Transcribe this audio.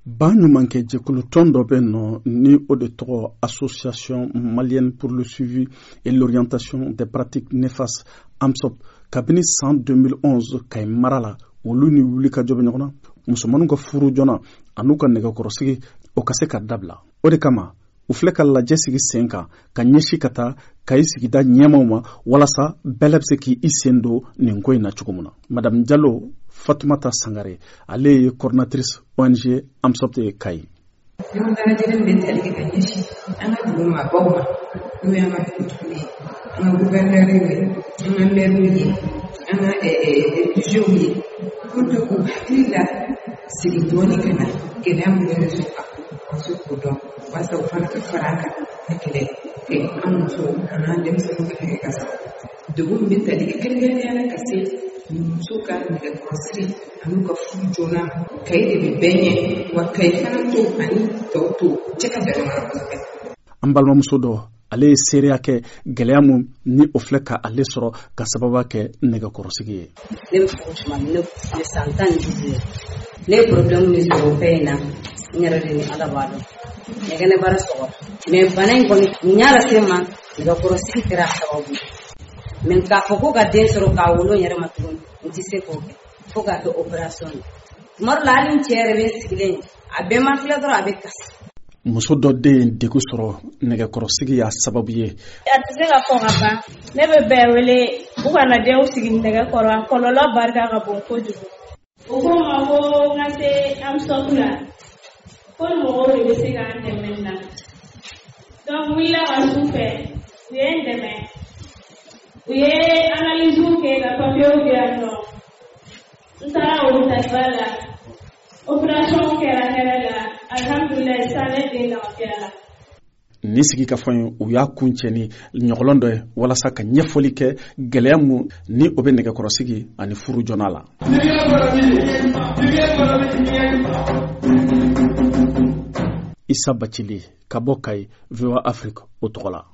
Banumanke Djekulu Tondo Benno, ni au de trois associations maliennes pour le suivi et l'orientation des pratiques néfastes, AMSOP, Kabini 100 2011, Kay Marala, ou l'uni Wulika Jobinona, Musumanuka Furu Jona, Anuka Negakorosigi, Okaseka Dabla. Odekama, Ufleka la Jessigi Senka, Kanyeshi Kata, Kaisigida Nyamoma, Walasa, Belebseki Isiendo, Ninkoi Nachukumuna. Madame Diallo, Fatoumata Sangare, elle est coordinatrice ONG AMSOP Kai. Suka daga grocery anuka fujona kai da benye wa kai fanato ani to cika da mara ambalma musodo ale seria ke geleamu ni ofleka ale soro ka sababa ke nega korosigi le franchement le santan dizi le problème ni européen nyara ni alabado nega ne bara so me banay ko nyara sema nega korosigi tera sababu men ka foko ga den soro ka wolo nyara matun nti se ko foga do operation mar la lin chere be sigile abe ma fila do abe kas muso do de deku soro nega korosigi ya sababu ye atse ga ko ba ne be bewele u kana de o sigi nega koro ko lo barka ga bon ko jugo o ko ma ko ngate am sokula ko mo o be se ga ndemenna donc wila wa soupe yendeme uye analyse ke la papio biano ntara o tasbala operation ke la nela alhamdulillah sale de la fiala ni sigi ka fon u ya kuncheni nyogolondo wala saka nyefoli ke geleamu ni obe nega korosigi ani furu jonala Issa Bachili Kabokai VOA Afrique Otola.